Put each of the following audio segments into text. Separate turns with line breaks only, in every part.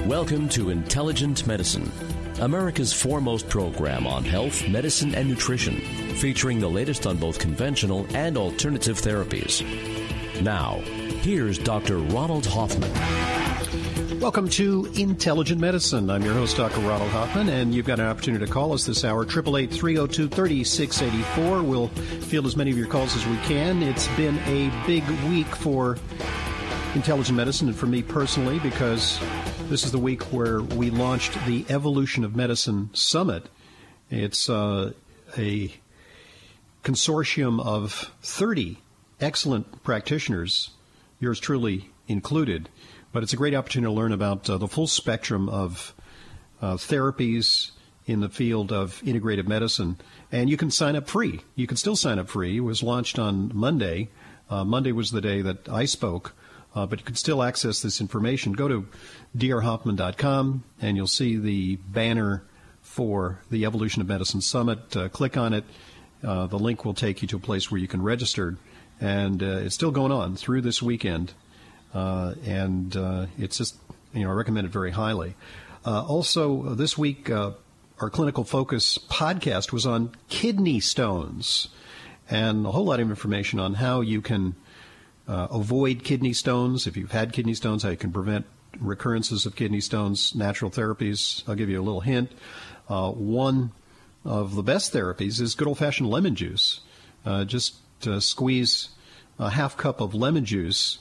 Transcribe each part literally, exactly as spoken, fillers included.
Welcome to Intelligent Medicine, America's foremost program on health, medicine, and nutrition, featuring the latest on both conventional and alternative therapies. Now, here's Doctor Ronald Hoffman.
Welcome to Intelligent Medicine. I'm your host, Doctor Ronald Hoffman, and you've got an opportunity to call us this hour, eight eight eight, three oh two, three six eight four. We'll field as many of your calls as we can. It's been a big week for Intelligent Medicine and for me personally, because this is the week where we launched the Evolution of Medicine Summit. It's uh, a consortium of thirty excellent practitioners, yours truly included. But it's a great opportunity to learn about uh, the full spectrum of uh, therapies in the field of integrative medicine. And you can sign up free. You can still sign up free. It was launched on Monday. Uh, Monday was the day that I spoke. Uh, but you can still access this information. Go to d r hoffman dot com, and you'll see the banner for the Evolution of Medicine Summit. Uh, click on it. Uh, the link will take you to a place where you can register. And uh, it's still going on through this weekend. Uh, and uh, it's just, you know, I recommend it very highly. Uh, also, uh, this week, uh, our Clinical Focus podcast was on kidney stones, and a whole lot of information on how you can uh, avoid kidney stones. If you've had kidney stones, how you can prevent recurrences of kidney stones, natural therapies. I'll give you a little hint. Uh, one of the best therapies is good old-fashioned lemon juice. Uh, just uh, squeeze a half cup of lemon juice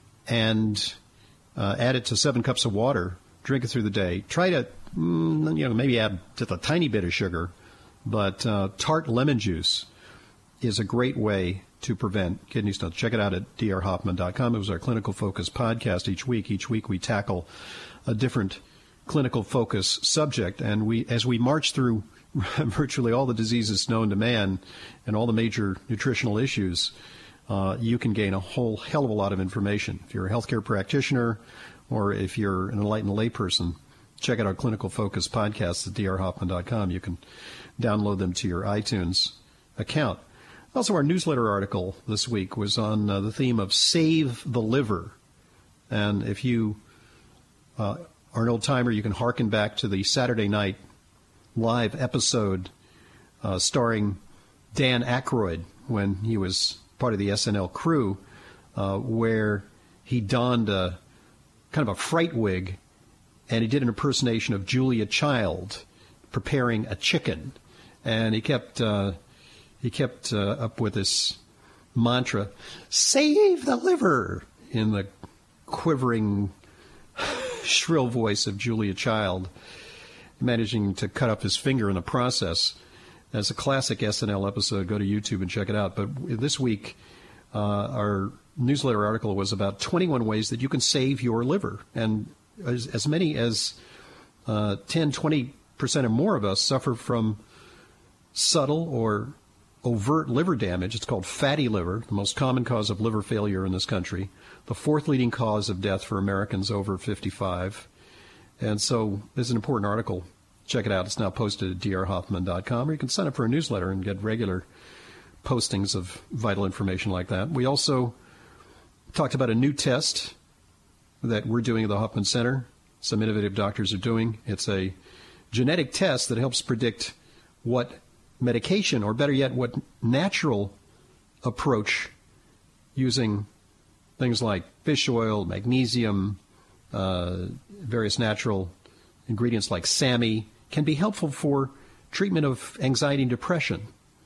and uh, add it to seven cups of water. Drink it through the day. Try to, mm, you know, maybe add just a tiny bit of sugar, but uh, tart lemon juice is a great way to prevent kidney stones. Check it out at d r hoffman dot com. It was our Clinical Focus podcast each week. Each week we tackle a different clinical focus subject, and we, as we march through virtually all the diseases known to man and all the major nutritional issues, Uh, you can gain a whole hell of a lot of information. If you're a healthcare practitioner or if you're an enlightened layperson, check out our Clinical Focus podcasts at d r hoffman dot com. You can download them to your iTunes account. Also, our newsletter article this week was on uh, the theme of Save the Liver. And if you uh, are an old-timer, you can hearken back to the Saturday night live episode uh, starring Dan Aykroyd when he was part of the S N L crew, uh, where he donned a kind of a fright wig, and he did an impersonation of Julia Child preparing a chicken, and he kept uh, he kept uh, up with this mantra, "Save the liver," in the quivering, shrill voice of Julia Child, managing to cut up his finger in the process. As a classic S N L episode, go to YouTube and check it out. But this week, uh, our newsletter article was about twenty-one ways that you can save your liver. And as, as many as uh, ten, twenty percent or more of us suffer from subtle or overt liver damage. It's called fatty liver, the most common cause of liver failure in this country, the fourth leading cause of death for Americans over fifty-five. And so this is an important article. Check it out. It's now posted at d r hoffman dot com, or you can sign up for a newsletter and get regular postings of vital information like that. We also talked about a new test that we're doing at the Hoffman Center. Some innovative doctors are doing. It's a genetic test that helps predict what medication, or better yet, what natural approach using things like fish oil, magnesium, uh, various natural ingredients like SAMe, can be helpful for treatment of anxiety and depression.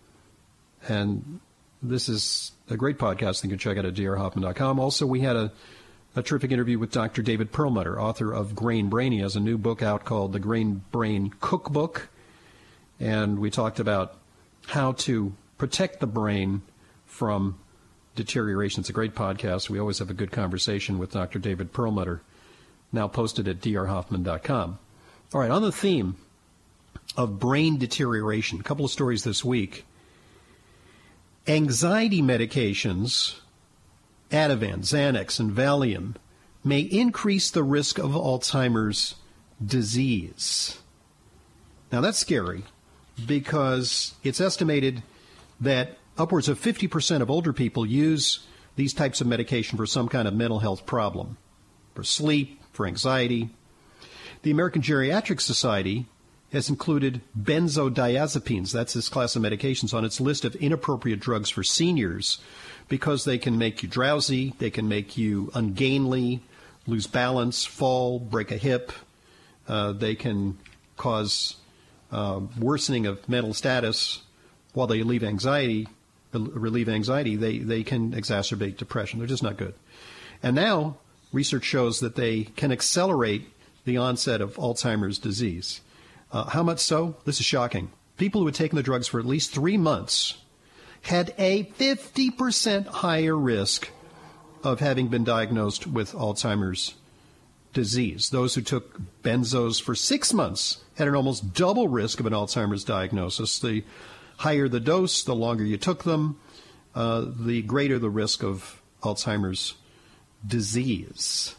And this is a great podcast. You can check out at d r hoffman dot com. Also, we had a, a terrific interview with Doctor David Perlmutter, author of Grain Brain. He has a new book out called The Grain Brain Cookbook. And we talked about how to protect the brain from deterioration. It's a great podcast. We always have a good conversation with Doctor David Perlmutter, now posted at d r hoffman dot com. All right, on the theme of brain deterioration, a couple of stories this week. Anxiety medications, Ativan, Xanax, and Valium, may increase the risk of Alzheimer's disease. Now, that's scary because it's estimated that upwards of fifty percent of older people use these types of medication for some kind of mental health problem, for sleep, for anxiety. The American Geriatric Society has included benzodiazepines, that's this class of medications, on its list of inappropriate drugs for seniors because they can make you drowsy, they can make you ungainly, lose balance, fall, break a hip. Uh, they can cause uh, worsening of mental status. While they relieve anxiety, relieve anxiety, they, they can exacerbate depression. They're just not good. And now research shows that they can accelerate the onset of Alzheimer's disease. Uh, how much so? This is shocking. People who had taken the drugs for at least three months had a fifty percent higher risk of having been diagnosed with Alzheimer's disease. Those who took benzos for six months had an almost double risk of an Alzheimer's diagnosis. The higher the dose, the longer you took them, uh, the greater the risk of Alzheimer's disease.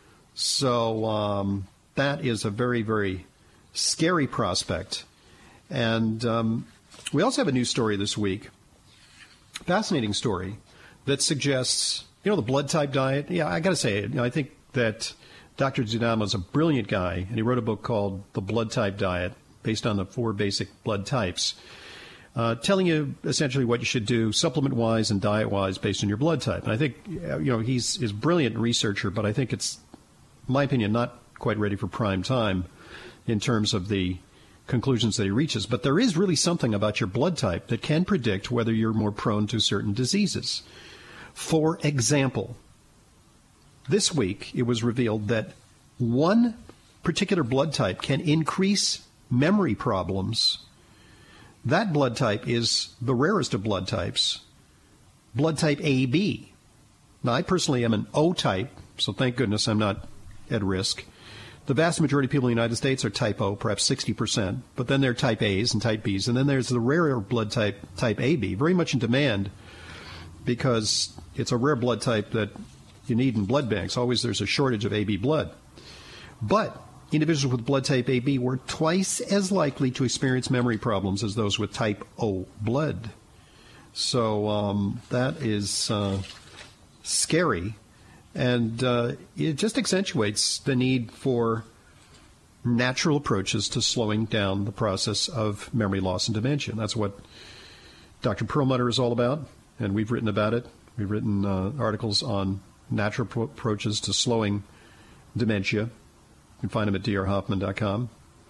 So um, that is a very, very scary prospect. And um, we also have a news story this week, fascinating story, that suggests, you know, the blood type diet. Yeah, I got to say it. You know, I think that Doctor Zuidama is a brilliant guy, and he wrote a book called The Blood Type Diet, based on the four basic blood types, uh, telling you essentially what you should do supplement-wise and diet-wise based on your blood type. And I think, you know, he's, he's a brilliant researcher, but I think it's, in my opinion, not quite ready for prime time in terms of the conclusions that he reaches. But there is really something about your blood type that can predict whether you're more prone to certain diseases. For example, this week it was revealed that one particular blood type can increase memory problems. That blood type is the rarest of blood types, blood type A B. Now, I personally am an O type, so thank goodness I'm not at risk. The vast majority of people in the United States are type O, perhaps sixty percent, but then there are type A's and type B's, and then there's the rarer blood type, type A B, very much in demand because it's a rare blood type that you need in blood banks. Always there's a shortage of A B blood. But individuals with blood type A B were twice as likely to experience memory problems as those with type O blood. So um, that is uh, scary. And uh, it just accentuates the need for natural approaches to slowing down the process of memory loss and dementia. That's what Doctor Perlmutter is all about, and we've written about it. We've written uh, articles on natural pro- approaches to slowing dementia. You can find them at d r hoffman dot com.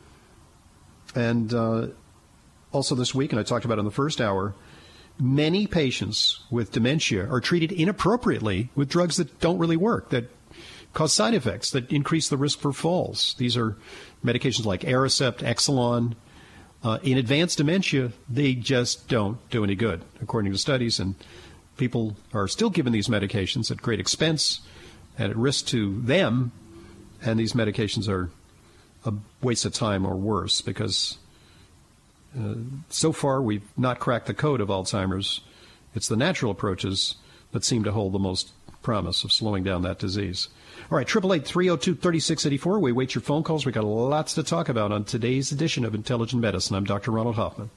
And uh, also this week, and I talked about it in the first hour, many patients with dementia are treated inappropriately with drugs that don't really work, that cause side effects, that increase the risk for falls. These are medications like Aricept, Exelon. Uh, in advanced dementia, they just don't do any good, according to studies, and people are still given these medications at great expense and at risk to them, and these medications are a waste of time or worse because Uh, so far, we've not cracked the code of Alzheimer's. It's the natural approaches that seem to hold the most promise of slowing down that disease. All right, eight eight eight, three oh two, three six eight four. We wait your phone calls. We've got lots to talk about on today's edition of Intelligent Medicine. I'm Doctor Ronald Hoffman.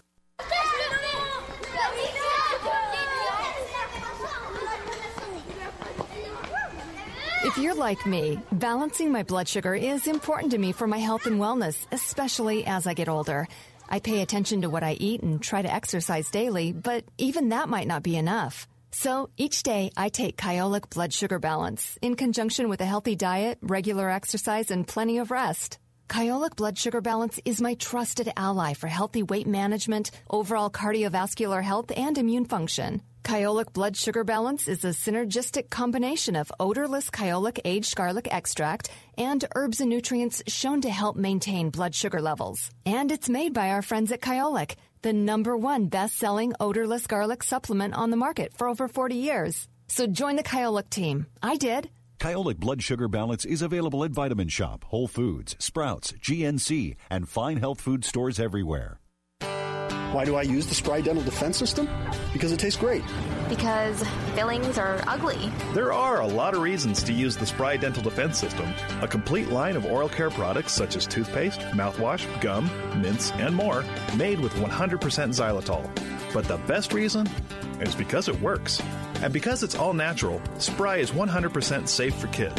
If you're like me, balancing my blood sugar is important to me for my health and wellness, especially as I get older. I pay attention to what I eat and try to exercise daily, but even that might not be enough. So each day I take Kyolic Blood Sugar Balance in conjunction with a healthy diet, regular exercise, and plenty of rest. Kyolic Blood Sugar Balance is my trusted ally for healthy weight management, overall cardiovascular health, and immune function. Kyolic Blood Sugar Balance is a synergistic combination of odorless Kyolic aged garlic extract and herbs and nutrients shown to help maintain blood sugar levels. And it's made by our friends at Kyolic, the number one best-selling odorless garlic supplement on the market for over forty years. So join the Kyolic team. I did.
Kyolic Blood Sugar Balance is available at Vitamin Shop, Whole Foods, Sprouts, G N C, and fine health food stores everywhere.
Why do I use the Spry Dental Defense System? Because it tastes great.
Because fillings are ugly.
There are a lot of reasons to use the Spry Dental Defense System, a complete line of oral care products such as toothpaste, mouthwash, gum, mints, and more, made with one hundred percent xylitol. But the best reason is because it works. And because it's all natural, Spry is one hundred percent safe for kids.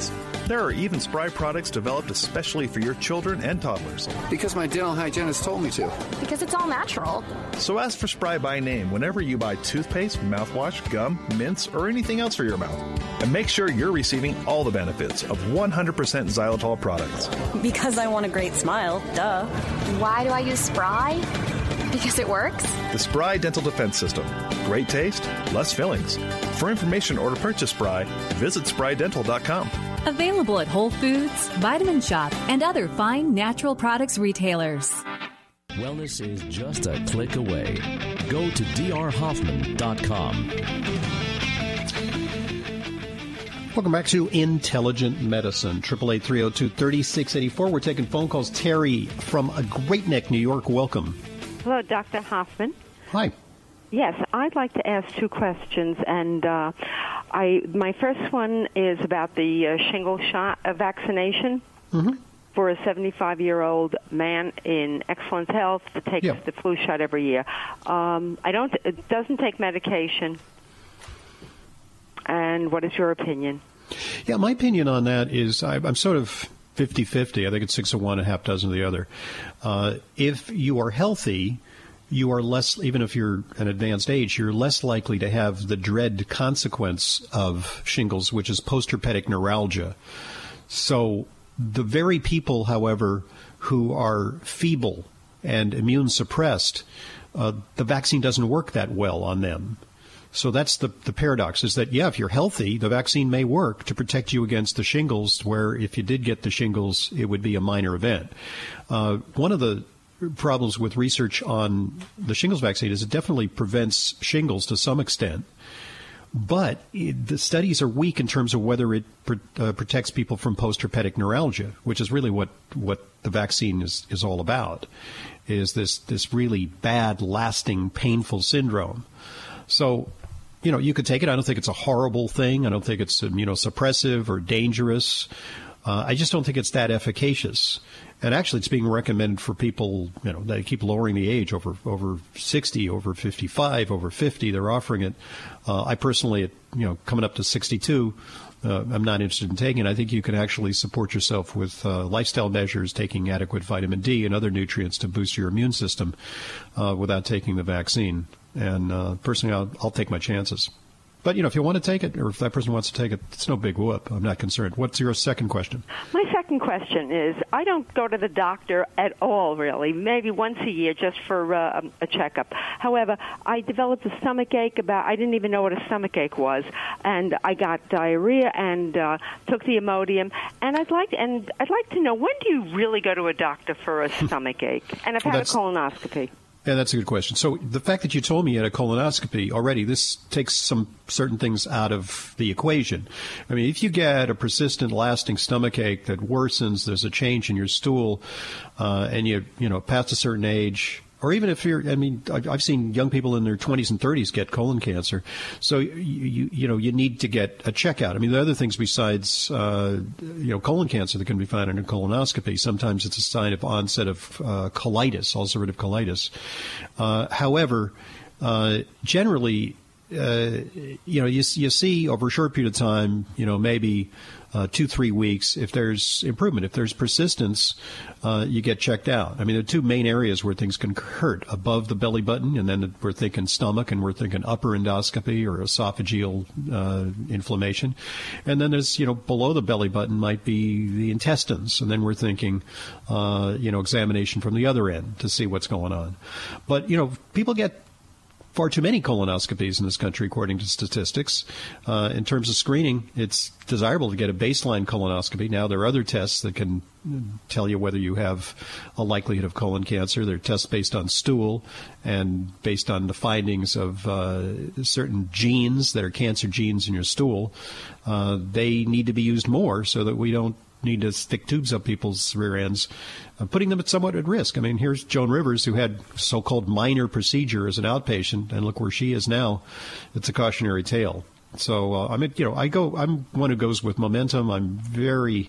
There are even Spry products developed especially for your children and toddlers.
Because my dental hygienist told me to.
Because it's all natural.
So ask for Spry by name whenever you buy toothpaste, mouthwash, gum, mints, or anything else for your mouth. And make sure you're receiving all the benefits of one hundred percent xylitol products.
Because I want a great smile, duh.
Why do I use Spry? Because it works?
The Spry Dental Defense System. Great taste, less fillings. For information or to purchase Spry, visit spry dental dot com.
Available at Whole Foods, Vitamin Shop, and other fine natural products retailers.
Wellness is just a click away. Go to d r hoffman dot com.
Welcome back to Intelligent Medicine. eight eight eight, three oh two, three six eight four. We're taking phone calls. Terry from Great Neck, New York. Welcome.
Hello, Doctor Hoffman.
Hi.
Yes, I'd like to ask two questions, and uh, I my first one is about the uh, shingle shot uh, vaccination
mm-hmm.
for a seventy-five-year-old man in excellent health that takes
yeah.
the flu shot every year. Um, I don't. It doesn't take medication. And what is your opinion?
Yeah, my opinion on that is I, I'm sort of fifty-fifty. I think it's six of one, a half dozen of the other. Uh, if you are healthy, you are less, even if you're an advanced age, you're less likely to have the dread consequence of shingles, which is postherpetic neuralgia. So the very people, however, who are feeble and immune suppressed, uh, the vaccine doesn't work that well on them. So that's the, the paradox, is that, yeah, if you're healthy, the vaccine may work to protect you against the shingles, where if you did get the shingles, it would be a minor event. Uh, one of the problems with research on the shingles vaccine is it definitely prevents shingles to some extent, but it, the studies are weak in terms of whether it pr- uh, protects people from postherpetic neuralgia, which is really what, what the vaccine is, is all about, is this, this really bad, lasting, painful syndrome. So, you know, you could take it. I don't think it's a horrible thing. I don't think it's immunosuppressive or dangerous. Uh, I just don't think it's that efficacious. And actually, it's being recommended for people, you know, they keep lowering the age over over sixty, over fifty-five, over fifty. They're offering it. Uh, I personally, at, you know, coming up to sixty-two, uh, I'm not interested in taking it. I think you can actually support yourself with uh, lifestyle measures, taking adequate vitamin D and other nutrients to boost your immune system uh, without taking the vaccine. And uh, personally, I'll, I'll take my chances. But, you know, if you want to take it, or if that person wants to take it, it's no big whoop. I'm not concerned. What's your second question?
My second question is, I don't go to the doctor at all, really, maybe once a year just for uh, a checkup. However, I developed a stomach ache about, I didn't even know what a stomach ache was, and I got diarrhea and uh, took the Imodium, and I'd like and I'd like to know, when do you really go to a doctor for a stomach ache? And I've had well, a colonoscopy.
Yeah, that's a good question. So the fact that you told me you had a colonoscopy already, this takes some certain things out of the equation. I mean, if you get a persistent, lasting stomach ache that worsens, there's a change in your stool, uh, and you, you know, past a certain age, or even if you're, I mean, I've seen young people in their twenties and thirties get colon cancer. So, you, you, you know, you need to get a checkout. I mean, there are other things besides, uh, you know, colon cancer that can be found in a colonoscopy. Sometimes it's a sign of onset of uh, colitis, ulcerative colitis. Uh, however, uh, generally, uh, you know, you, you see over a short period of time, you know, maybe Uh, two, three weeks, if there's improvement, if there's persistence, uh, you get checked out. I mean, there are two main areas where things can hurt: above the belly button, and then we're thinking stomach, and we're thinking upper endoscopy or esophageal uh, inflammation. And then there's, you know, below the belly button might be the intestines, and then we're thinking, uh, you know, examination from the other end to see what's going on. But, you know, people get far too many colonoscopies in this country, according to statistics. Uh, in terms of screening, it's desirable to get a baseline colonoscopy. Now, there are other tests that can tell you whether you have a likelihood of colon cancer. There are tests based on stool and based on the findings of uh, certain genes that are cancer genes in your stool. Uh, they need to be used more so that we don't need to stick tubes up people's rear ends, uh, putting them at somewhat at risk. I mean, here's Joan Rivers, who had so-called minor procedure as an outpatient, and look where she is now. It's a cautionary tale. So, uh, I mean, you know, I go, I'm one who goes with momentum. I'm very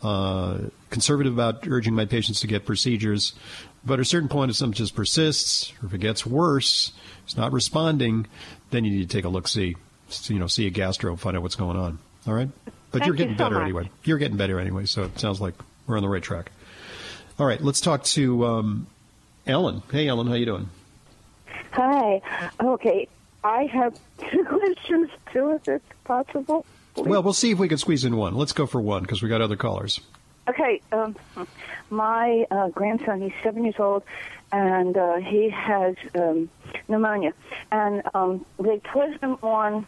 uh, conservative about urging my patients to get procedures. But at a certain point, if something just persists, or if it gets worse, it's not responding, then you need to take a look-see, you know, see a gastro, find out what's going on. All right? But
Thank
you're getting
you so
better
much.
anyway. You're getting better anyway, so it sounds like we're on the right track. All right, let's talk to um, Ellen. Hey, Ellen, how you doing?
Hi. Okay, I have two questions too, if it's possible. Please.
Well, we'll see if we can squeeze in one. Let's go for one because we got other callers.
Okay, um, my uh, grandson, he's seven years old, and uh, he has um, pneumonia. And um, they put him on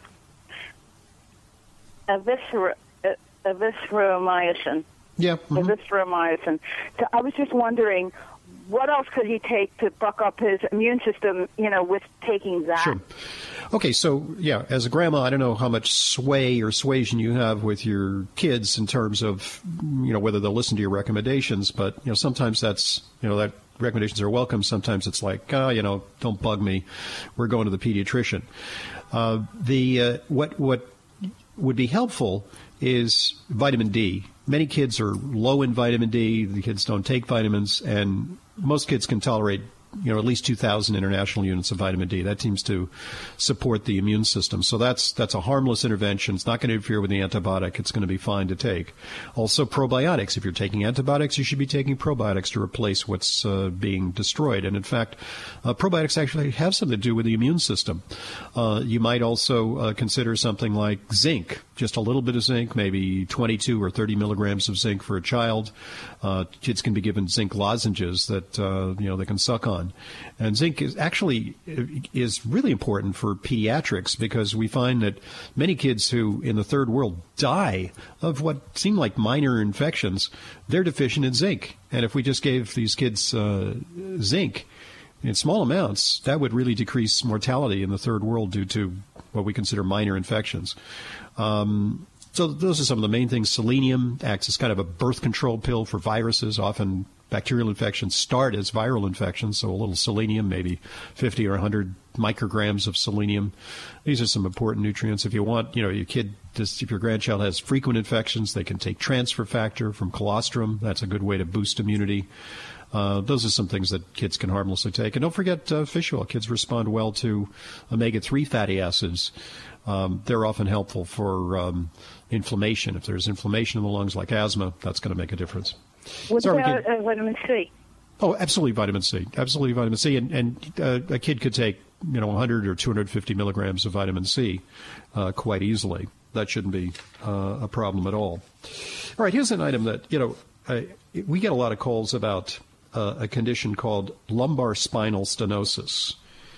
eviscer- uh, evisceromycin.
Yeah. Mm-hmm.
Evisceromycin. So I was just wondering, what else could he take to buck up his immune system, you know, with taking that?
Sure. Okay, so, yeah, as a grandma, I don't know how much sway or suasion you have with your kids in terms of, you know, whether they'll listen to your recommendations, but, you know, sometimes that's, you know, that recommendations are welcome. Sometimes it's like, oh, you know, don't bug me. We're going to the pediatrician. Uh, the uh, what what would be helpful is vitamin D. Many kids are low in vitamin D. The kids don't take vitamins, and most kids can tolerate, you know, at least two thousand international units of vitamin D. That seems to support the immune system. So that's that's a harmless intervention. It's not going to interfere with the antibiotic. It's going to be fine to take. Also, probiotics. If you're taking antibiotics, you should be taking probiotics to replace what's uh, being destroyed. And in fact, uh, probiotics actually have something to do with the immune system. Uh, you might also uh, consider something like zinc. Just a little bit of zinc, maybe twenty-two or thirty milligrams of zinc for a child. Uh, kids can be given zinc lozenges that uh, you know they can suck on. And zinc is actually is really important for pediatrics because we find that many kids who in the third world die of what seem like minor infections, they're deficient in zinc. And if we just gave these kids uh, zinc in small amounts, that would really decrease mortality in the third world due to what we consider minor infections. Um, so those are some of the main things. Selenium acts as kind of a birth control pill for viruses. Often bacterial infections start as viral infections, so a little selenium, maybe fifty or one hundred micrograms of selenium. These are some important nutrients. If you want, you know, your kid, if your grandchild has frequent infections, they can take transfer factor from colostrum. That's a good way to boost immunity. Uh, those are some things that kids can harmlessly take. And don't forget uh, fish oil. Kids respond well to omega three fatty acids. Um, they're often helpful for um, inflammation. If there's inflammation in the lungs like asthma, that's going to make a difference.
What
Sorry,
about uh, vitamin C?
Oh, absolutely vitamin C. Absolutely vitamin C. And, and uh, a kid could take, you know, one hundred or two hundred fifty milligrams of vitamin C uh, quite easily. That shouldn't be uh, a problem at all. All right, here's an item that, you know, I, we get a lot of calls about uh, a condition called lumbar spinal stenosis.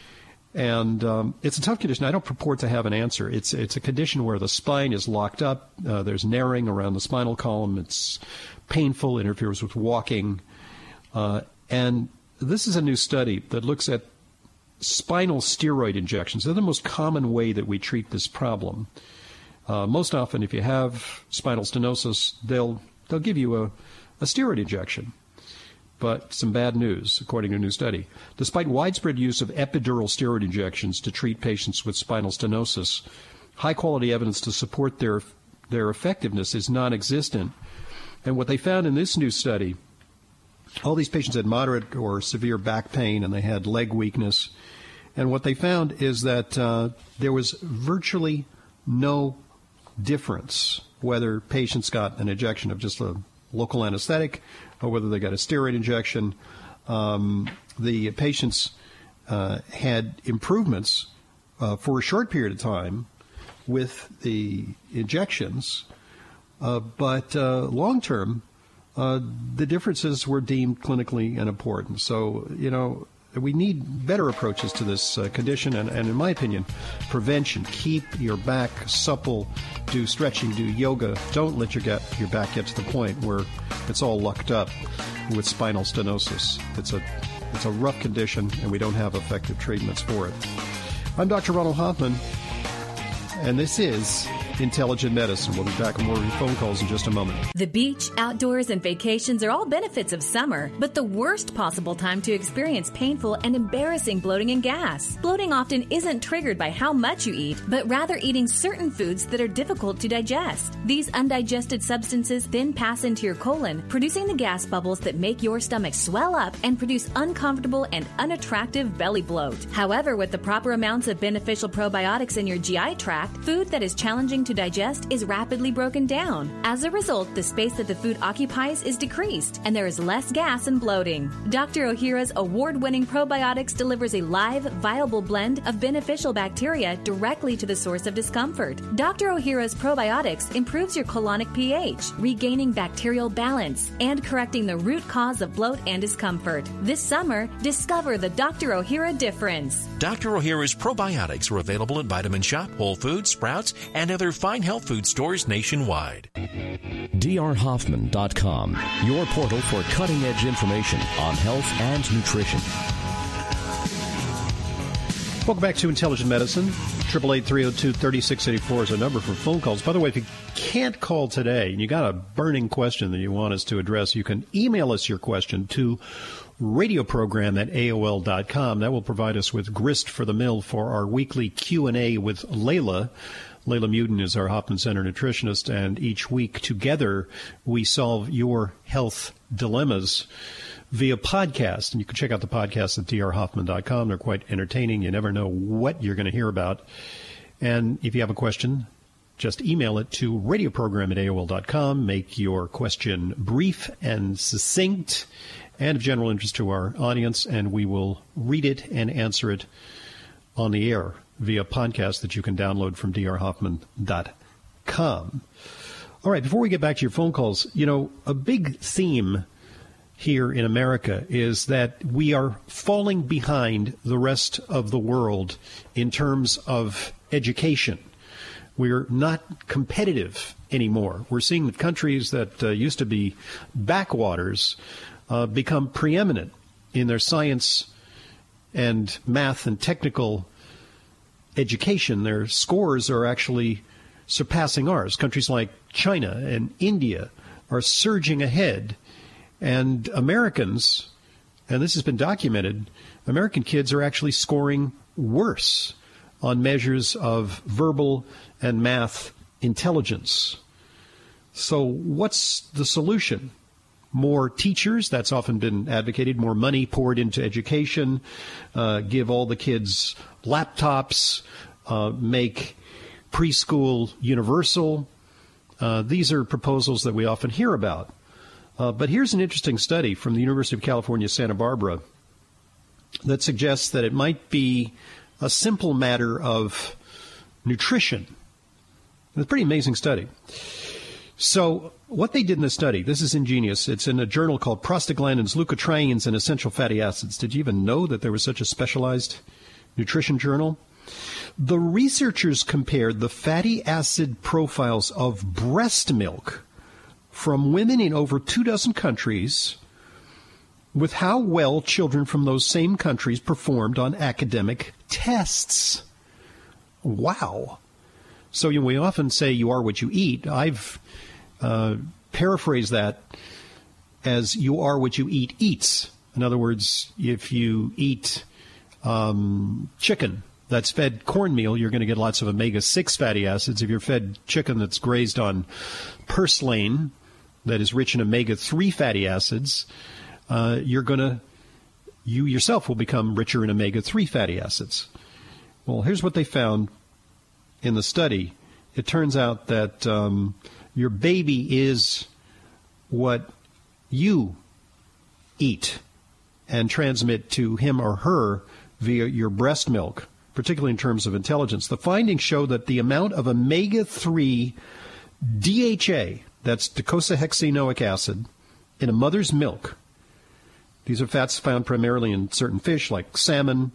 And um, it's a tough condition. I don't purport to have an answer. It's it's a condition where the spine is locked up. Uh, there's narrowing around the spinal column. It's painful, interferes with walking. Uh, and this is a new study that looks at spinal steroid injections. They're the most common way that we treat this problem. Uh, most often, if you have spinal stenosis, they'll they'll give you a, a steroid injection. But some bad news, according to a new study. Despite widespread use of epidural steroid injections to treat patients with spinal stenosis, high-quality evidence to support their their effectiveness is non-existent. And what they found in this new study, all these patients had moderate or severe back pain, and they had leg weakness. And what they found is that uh, there was virtually no difference whether patients got an injection of just a local anesthetic or whether they got a steroid injection. Um, the patients uh, had improvements uh, for a short period of time with the injections, uh, but uh, long-term, uh, the differences were deemed clinically unimportant. So, you know, we need better approaches to this uh, condition, and, and in my opinion, prevention. Keep your back supple, do stretching, do yoga. Don't let your, get, your back get to the point where it's all lucked up with spinal stenosis. It's a, it's a rough condition, and we don't have effective treatments for it. I'm Doctor Ronald Hoffman, and this is Intelligent Medicine. We'll be back with more of your phone calls in just a moment.
The beach, outdoors, and vacations are all benefits of summer, but the worst possible time to experience painful and embarrassing bloating and gas. Bloating often isn't triggered by how much you eat, but rather eating certain foods that are difficult to digest. These undigested substances then pass into your colon, producing the gas bubbles that make your stomach swell up and produce uncomfortable and unattractive belly bloat. However, with the proper amounts of beneficial probiotics in your G I tract, food that is challenging beginning to digest is rapidly broken down. As a result, the space that the food occupies is decreased, and there is less gas and bloating. Doctor Ohhira's award-winning probiotics delivers a live, viable blend of beneficial bacteria directly to the source of discomfort. Doctor Ohhira's probiotics improves your colonic pH, regaining bacterial balance, and correcting the root cause of bloat and discomfort. This summer, discover the Doctor Ohhira difference.
Doctor Ohhira's probiotics are available at Vitamin Shop, Whole Foods, Sprouts, and other fine health food stores nationwide.
D R Hoffman dot com, your portal for cutting-edge information on health and nutrition.
Welcome back to Intelligent Medicine. eight eight eight, three oh two, three six eight four is our number for phone calls. By the way, if you can't call today and you got a burning question that you want us to address, you can email us your question to radioprogram at A O L dot com. That will provide us with grist for the mill for our weekly Q and A with Layla. Layla Muden is our Hoffman Center nutritionist, and each week together we solve your health dilemmas via podcast. And you can check out the podcast at D R Hoffman dot com. They're quite entertaining. You never know what you're going to hear about. And if you have a question, just email it to radioprogram at A O L dot com. Make your question brief and succinct and of general interest to our audience, and we will read it and answer it on the air via podcast that you can download from D R Hoffman dot com. All right, before we get back to your phone calls, you know, a big theme here in America is that we are falling behind the rest of the world in terms of education. We're not competitive anymore. We're seeing that countries that uh, used to be backwaters uh, become preeminent in their science and math and technical education. Their scores are actually surpassing ours. Countries like China and India are surging ahead. And Americans, and this has been documented, American kids are actually scoring worse on measures of verbal and math intelligence. So what's the solution? More teachers, that's often been advocated, more money poured into education, uh, give all the kids laptops, uh, make preschool universal. Uh, these are proposals that we often hear about. Uh, but here's an interesting study from the University of California, Santa Barbara, that suggests that it might be a simple matter of nutrition. It's a pretty amazing study. So what they did in the study, this is ingenious. It's in a journal called Prostaglandins, Leukotrienes, and Essential Fatty Acids. Did you even know that there was such a specialized nutrition journal? The researchers compared the fatty acid profiles of breast milk from women in over two dozen countries with how well children from those same countries performed on academic tests. Wow. So you know, we often say you are what you eat. I've uh, paraphrased that as you are what you eat eats. In other words, if you eat um, chicken that's fed cornmeal, you're going to get lots of omega six fatty acids. If you're fed chicken that's grazed on purslane, that is rich in omega three fatty acids, uh, you're going to, you yourself will become richer in omega three fatty acids. Well, here's what they found in the study. It turns out that um, your baby is what you eat and transmit to him or her via your breast milk, particularly in terms of intelligence. The findings show that the amount of omega three D H A, that's docosahexaenoic acid, in a mother's milk, these are fats found primarily in certain fish like salmon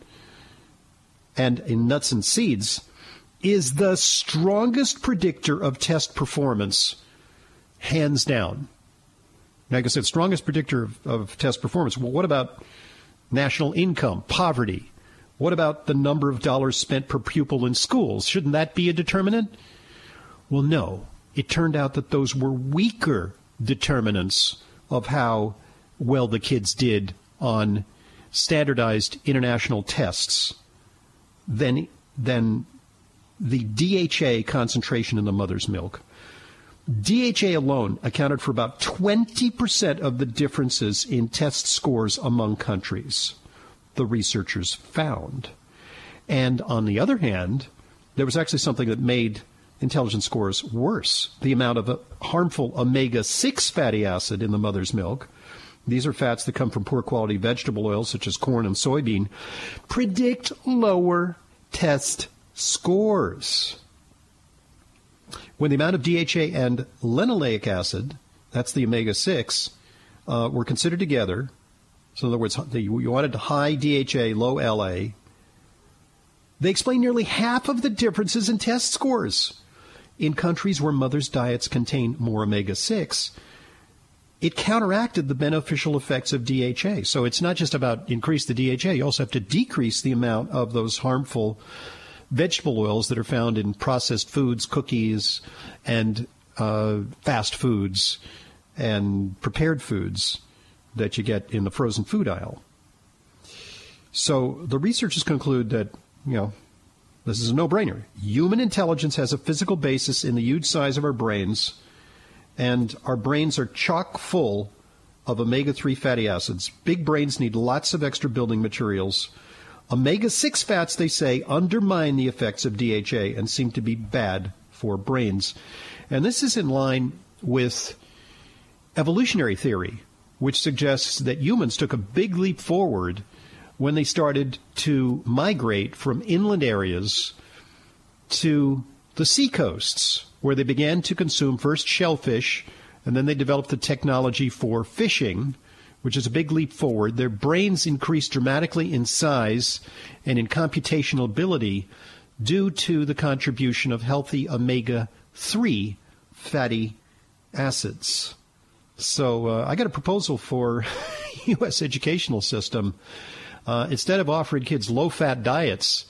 and in nuts and seeds, is the strongest predictor of test performance, hands down. Like I said, strongest predictor of, of test performance. Well, what about national income, poverty? What about the number of dollars spent per pupil in schools? Shouldn't that be a determinant? Well, no. It turned out that those were weaker determinants of how well the kids did on standardized international tests than, than the D H A concentration in the mother's milk. D H A alone accounted for about twenty percent of the differences in test scores among countries, the researchers found. And on the other hand, there was actually something that made intelligence scores worse. The amount of a harmful omega six fatty acid in the mother's milk, these are fats that come from poor quality vegetable oils such as corn and soybean, predict lower test scores. When the amount of D H A and linoleic acid, that's the omega six, uh, were considered together, so in other words, you wanted high D H A, low L A, they explain nearly half of the differences in test scores. In countries where mothers' diets contain more omega six, it counteracted the beneficial effects of D H A. So it's not just about increase the D H A, you also have to decrease the amount of those harmful vegetable oils that are found in processed foods, cookies, and uh, fast foods and prepared foods that you get in the frozen food aisle. So the researchers conclude that, you know, this is a no-brainer. Human intelligence has a physical basis in the huge size of our brains, and our brains are chock full of omega three fatty acids. Big brains need lots of extra building materials. omega six fats, they say, undermine the effects of D H A and seem to be bad for brains. And this is in line with evolutionary theory, which suggests that humans took a big leap forward when they started to migrate from inland areas to the seacoasts, where they began to consume first shellfish, and then they developed the technology for fishing, which is a big leap forward. Their brains increased dramatically in size and in computational ability due to the contribution of healthy omega three fatty acids. So uh, I got a proposal for U S educational system. Uh, instead of offering kids low-fat diets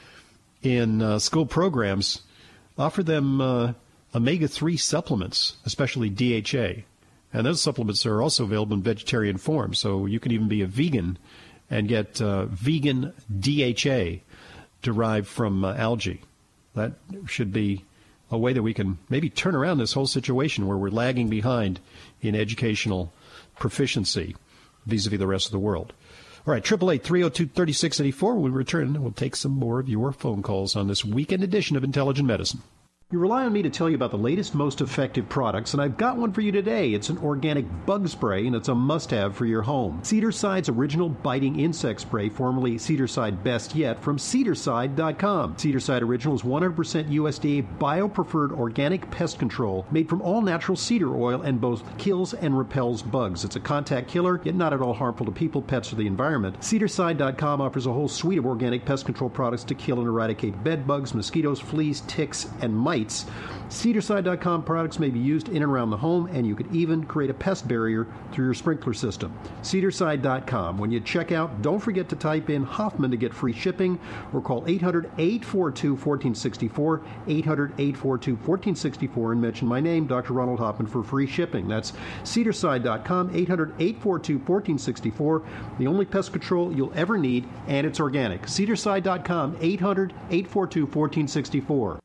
in uh, school programs, offer them uh, omega three supplements, especially D H A. And those supplements are also available in vegetarian form, so you can even be a vegan and get uh, vegan D H A derived from uh, algae. That should be a way that we can maybe turn around this whole situation where we're lagging behind in educational proficiency vis-a-vis the rest of the world. All right, eight eight eight, three oh two, three six eight four. When we return, we'll take some more of your phone calls on this weekend edition of Intelligent Medicine. You rely on me to tell you about the latest, most effective products, and I've got one for you today. It's an organic bug spray, and it's a must-have for your home. Cedarside's original biting insect spray, formerly Cedarside Best Yet, from Cedarside dot com. Cedarside Original is one hundred percent U S D A bio-preferred organic pest control made from all-natural cedar oil and both kills and repels bugs. It's a contact killer, yet not at all harmful to people, pets, or the environment. Cedarside dot com offers a whole suite of organic pest control products to kill and eradicate bed bugs, mosquitoes, fleas, ticks, and mites. Cedarside dot com products may be used in and around the home, and you could even create a pest barrier through your sprinkler system. Cedarside dot com. When you check out, don't forget to type in Hoffman to get free shipping, or call eight hundred, eight four two, one four six four, eight hundred, eight four two, one four six four, and mention my name, Doctor Ronald Hoffman, for free shipping. That's Cedarside dot com, eight hundred, eight four two, one four six four, the only pest control you'll ever need, and it's organic. Cedarside dot com, eight hundred, eight four two, one four six four.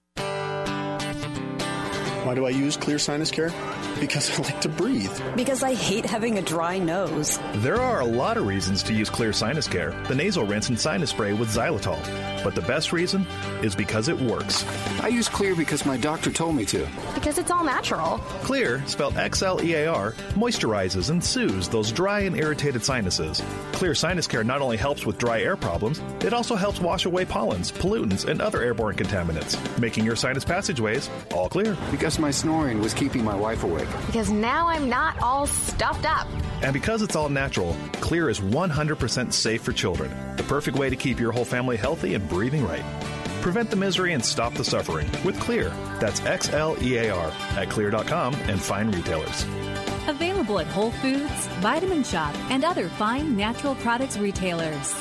Why do I use Clear Sinus Care? Because I like to breathe.
Because I hate having a dry nose.
There are a lot of reasons to use Clear Sinus Care, the nasal rinse and sinus spray with xylitol. But the best reason is because it works.
I use Clear because my doctor told me to.
Because it's all natural.
Clear, spelled X L E A R, moisturizes and soothes those dry and irritated sinuses. Clear Sinus Care not only helps with dry air problems, it also helps wash away pollens, pollutants, and other airborne contaminants, making your sinus passageways all clear.
Because my snoring was keeping my wife awake.
Because now I'm not all stuffed up.
And because it's all natural, Clear is one hundred percent safe for children. The perfect way to keep your whole family healthy and breathing right. Prevent the misery and stop the suffering with Clear. That's X L E A R at clear dot com and fine retailers.
Available at Whole Foods, Vitamin Shop, and other fine natural products retailers.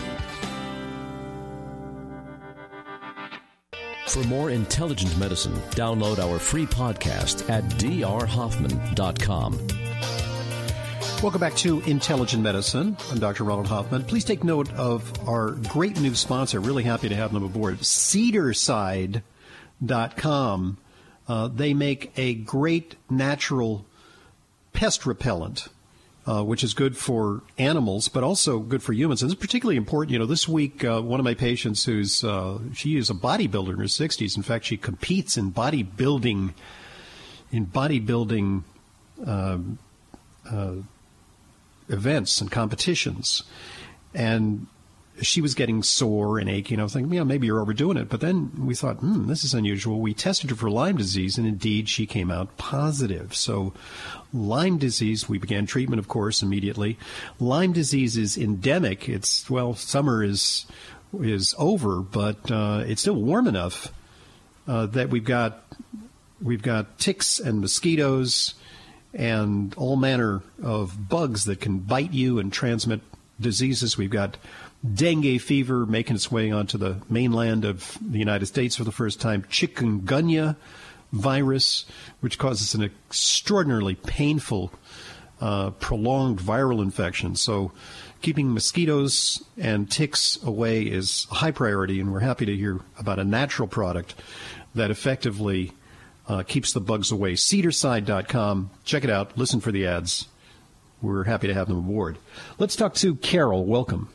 For more intelligent medicine, download our free podcast at d r hoffman dot com.
Welcome back to Intelligent Medicine. I'm Doctor Ronald Hoffman. Please take note of our great new sponsor. Really happy to have them aboard. Cedarside dot com. Uh, they make a great natural pest repellent. Uh, which is good for animals, but also good for humans. And it's particularly important. You know, this week, uh, one of my patients who's, uh, she is a bodybuilder in her sixties. In fact, she competes in bodybuilding, in bodybuilding uh, uh, events and competitions. And she was getting sore and achy, and I was thinking, yeah, maybe you're overdoing it. But then we thought, hmm, this is unusual. We tested her for Lyme disease, and indeed she came out positive. So Lyme disease, we began treatment, of course, immediately. Lyme disease is endemic. It's, well, summer is is over, but uh, it's still warm enough uh, that we've got we've got ticks and mosquitoes and all manner of bugs that can bite you and transmit diseases. We've got dengue fever making its way onto the mainland of the United States for the first time. Chikungunya virus, which causes an extraordinarily painful, uh, prolonged viral infection. So keeping mosquitoes and ticks away is a high priority, and we're happy to hear about a natural product that effectively uh, keeps the bugs away. Cedarside dot com. Check it out. Listen for the ads. We're happy to have them aboard. Let's talk to Carol. Welcome.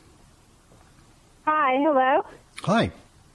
Hi, hello.
Hi.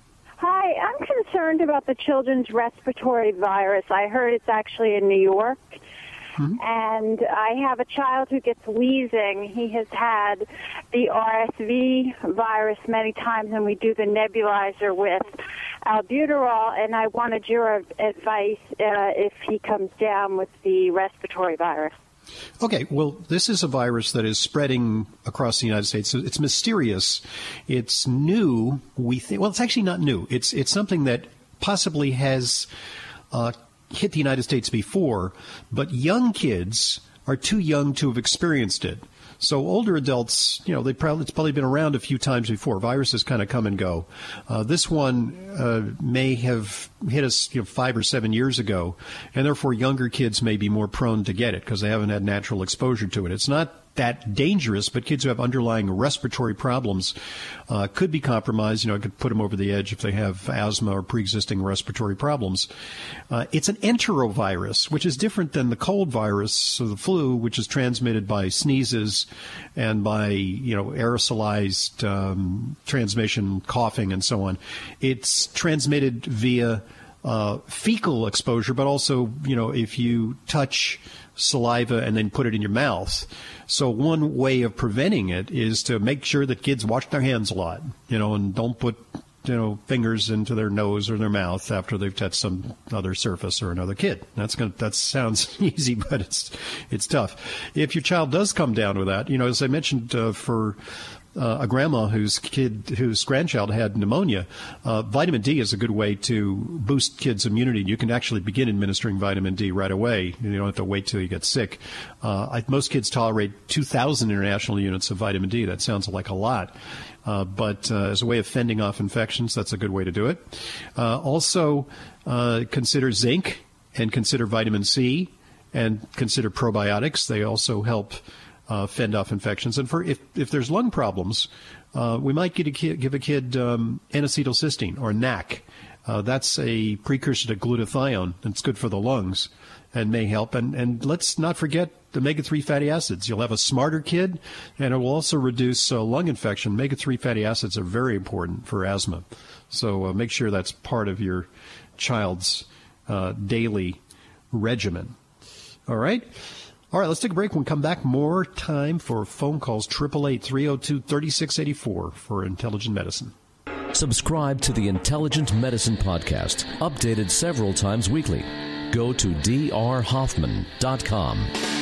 Hi, I'm concerned about the children's respiratory virus. I heard it's actually in New York. Mm-hmm. And I have a child who gets wheezing. He has had the R S V virus many times, and we do the nebulizer with albuterol. And I wanted your advice uh, if he comes down with the respiratory virus.
Okay, well, this is a virus that is spreading across the United States. It's mysterious. It's new. We think. Well, it's actually not new. It's it's something that possibly has uh, hit the United States before, but young kids are too young to have experienced it. So older adults, you know, they probably it's probably been around a few times before. Viruses kind of come and go. Uh, this one uh, may have hit us, you know, five or seven years ago, and therefore younger kids may be more prone to get it because they haven't had natural exposure to it. It's not that dangerous, but kids who have underlying respiratory problems uh, could be compromised. You know, it could put them over the edge if they have asthma or pre-existing respiratory problems. Uh, it's an enterovirus, which is different than the cold virus or the flu, which is transmitted by sneezes and by, you know, aerosolized um, transmission, coughing, and so on. It's transmitted via uh, fecal exposure, but also, you know, if you touch saliva and then put it in your mouth. So one way of preventing it is to make sure that kids wash their hands a lot, you know, and don't put, you know, fingers into their nose or their mouth after they've touched some other surface or another kid. That's going to, that sounds easy, but it's, it's tough. If your child does come down with that, you know, as I mentioned, uh, for Uh, a grandma whose kid, whose grandchild had pneumonia, uh, vitamin D is a good way to boost kids' immunity. You can actually begin administering vitamin D right away. You don't have to wait till you get sick. Uh, I, most kids tolerate two thousand international units of vitamin D. That sounds like a lot. Uh, but uh, as a way of fending off infections, that's a good way to do it. Uh, also, uh, consider zinc and consider vitamin C and consider probiotics. They also help Uh, fend off infections. And for if, if there's lung problems, uh, we might get a kid, give a kid um, N-acetylcysteine or N A C. Uh, that's a precursor to glutathione. It's good for the lungs and may help. And, and let's not forget the omega three fatty acids. You'll have a smarter kid, and it will also reduce uh, lung infection. omega three fatty acids are very important for asthma. So uh, make sure that's part of your child's uh, daily regimen. All right? All right, let's take a break. When we come back, more time for phone calls, eight eight eight, three oh two, three six eight four for Intelligent Medicine.
Subscribe to the Intelligent Medicine Podcast, updated several times weekly. Go to d r hoffman dot com.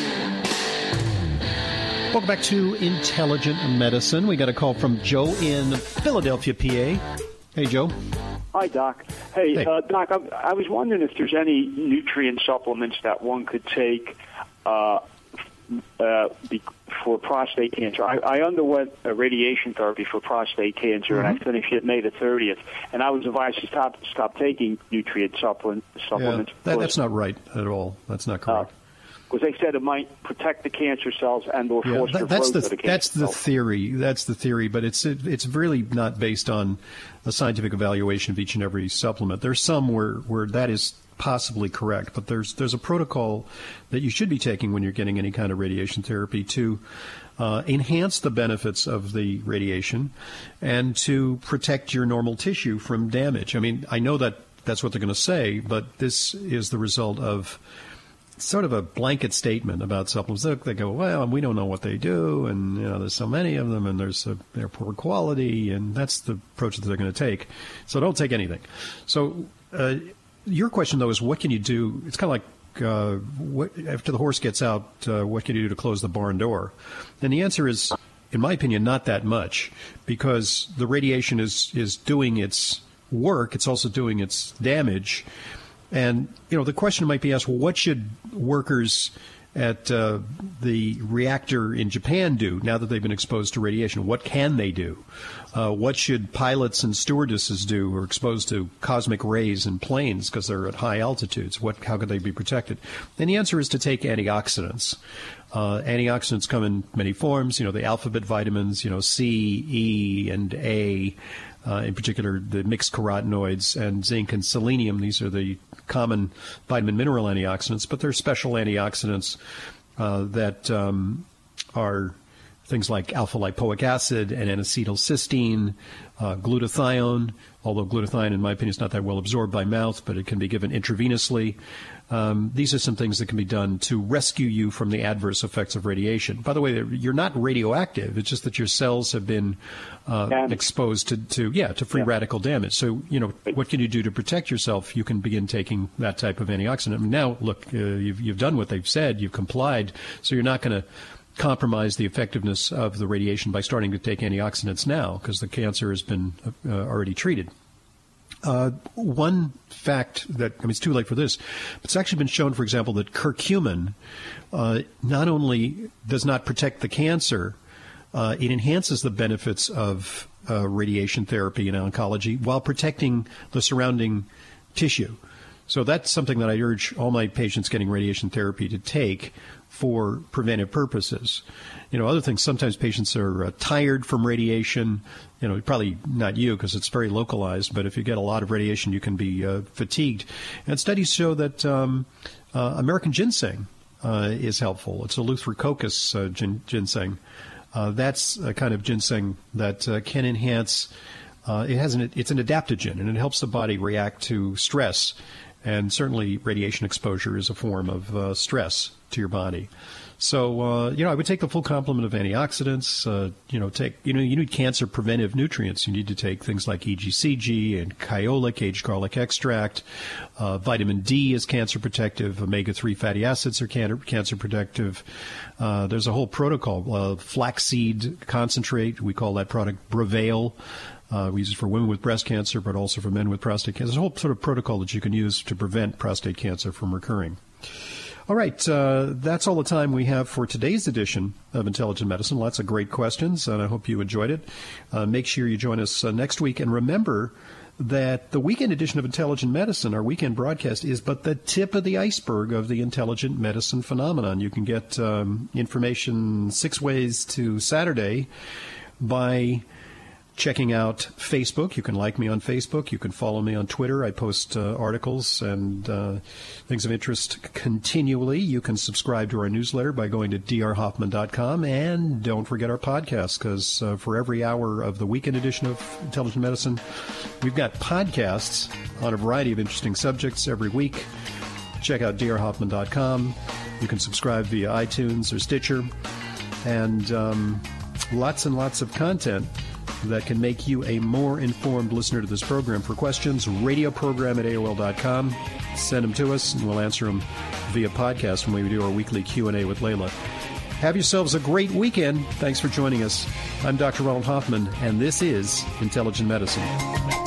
Welcome back to Intelligent Medicine. We got a call from Joe in Philadelphia, P A. Hey, Joe.
Hi, Doc. Hey,
hey.
Uh, Doc, I, I was wondering if there's any nutrient supplements that one could take uh, uh, be, for prostate cancer. I, I underwent a radiation therapy for prostate cancer, mm-hmm. and I finished it May the thirtieth. And I was advised to stop stop taking nutrient supplement, supplements.
Yeah, that, that's not right at all. That's not correct.
Because uh, they said it might protect the cancer cells and or
yeah,
foster
that, that's
growth
the,
of the cancer
That's the
cells.
theory. That's the theory, but it's it, it's really not based on a scientific evaluation of each and every supplement. There's some where, where that is possibly correct, but there's there's a protocol that you should be taking when you're getting any kind of radiation therapy to uh, enhance the benefits of the radiation and to protect your normal tissue from damage. I mean, I know that that's what they're going to say, but this is the result of sort of a blanket statement about supplements. They go, well, we don't know what they do, and you know, there's so many of them, and there's a, they're poor quality, and that's the approach that they're going to take. So don't take anything. So uh, your question, though, is what can you do? It's kind of like uh, what, after the horse gets out, uh, what can you do to close the barn door? And the answer is, in my opinion, not that much, because the radiation is is doing its work. It's also doing its damage. And, you know, the question might be asked, well, what should workers at uh, the reactor in Japan do now that they've been exposed to radiation? What can they do? Uh, what should pilots and stewardesses do who are exposed to cosmic rays in planes because they're at high altitudes? What, how could they be protected? And the answer is to take antioxidants. Uh, antioxidants come in many forms, you know, the alphabet vitamins, you know, C, E, and A. Uh, in particular, the mixed carotenoids and zinc and selenium. These are the common vitamin mineral antioxidants, but there are special antioxidants uh, that um, are things like alpha-lipoic acid and N-acetylcysteine, uh, glutathione, although glutathione, in my opinion, is not that well absorbed by mouth, but it can be given intravenously. Um, these are some things that can be done to rescue you from the adverse effects of radiation. By the way, you're not radioactive. It's just that your cells have been uh, exposed to, to, yeah, to free yeah. radical damage. So, you know, what can you do to protect yourself? You can begin taking that type of antioxidant. Now, look, uh, you've, you've done what they've said. You've complied. So you're not going to compromise the effectiveness of the radiation by starting to take antioxidants now because the cancer has been uh, already treated. Uh, one fact that, I mean, it's too late for this, but it's actually been shown, for example, that curcumin uh, not only does not protect the cancer, uh, it enhances the benefits of uh, radiation therapy in oncology while protecting the surrounding tissue. So that's something that I urge all my patients getting radiation therapy to take for preventive purposes. You know, other things, sometimes patients are uh, tired from radiation. You know, probably not you because it's very localized, but if you get a lot of radiation, you can be uh, fatigued. And studies show that um, uh, American ginseng uh, is helpful. It's Eleutherococcus uh, gin- ginseng. Uh, that's a kind of ginseng that uh, can enhance, uh, it has an, it's an adaptogen, and it helps the body react to stress. And certainly radiation exposure is a form of uh, stress to your body. So, uh, you know, I would take the full complement of antioxidants. Uh, you know, take, you know, you need cancer preventive nutrients. You need to take things like E G C G and kyolic, aged garlic extract. Uh, vitamin D is cancer protective. omega three fatty acids are can- cancer protective. Uh, there's a whole protocol. Uh, flaxseed concentrate, we call that product Bravail. Uh, we use it for women with breast cancer, but also for men with prostate cancer. There's a whole sort of protocol that you can use to prevent prostate cancer from recurring. All right, uh, that's all the time we have for today's edition of Intelligent Medicine. Lots of great questions, and I hope you enjoyed it. Uh, make sure you join us uh, next week, and remember that the weekend edition of Intelligent Medicine, our weekend broadcast, is but the tip of the iceberg of the intelligent medicine phenomenon. You can get um, information six ways to Saturday by checking out Facebook. You can like me on Facebook. You can follow me on Twitter. I post uh, articles and uh, things of interest continually. You can subscribe to our newsletter by going to d r hoffman dot com. And don't forget our podcast, because uh, for every hour of the weekend edition of Intelligent Medicine, we've got podcasts on a variety of interesting subjects every week. Check out d r hoffman dot com. You can subscribe via iTunes or Stitcher. And um, lots and lots of content that can make you a more informed listener to this program. For questions, radio program at A O L dot com. Send them to us, and we'll answer them via podcast when we do our weekly Q and A with Layla. Have yourselves a great weekend. Thanks for joining us. I'm Doctor Ronald Hoffman, and this is Intelligent Medicine.